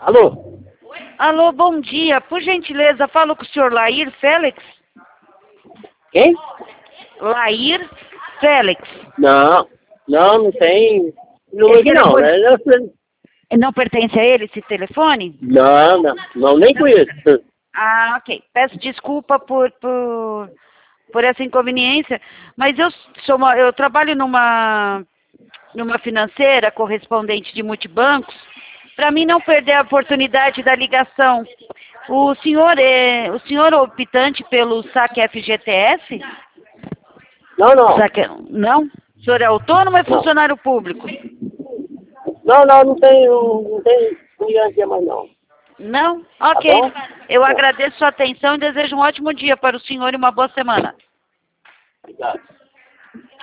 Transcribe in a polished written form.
Alô? Alô, bom dia. Por gentileza, falo com o senhor Lair Félix? Quem? Lair Félix. Não tem número Esse aqui não, né? Não pertence a ele esse telefone? Não, nem conheço. Ah, ok. Peço desculpa por essa inconveniência, mas eu trabalho numa financeira correspondente de multibancos, para mim não perder a oportunidade da ligação. O senhor é optante pelo saque FGTS? Não. Não? O senhor é autônomo ou é Não. funcionário público? Não tem ninguém mais não. Não? Tá Ok. bom? Eu agradeço sua atenção e desejo um ótimo dia para o senhor e uma boa semana. Obrigado.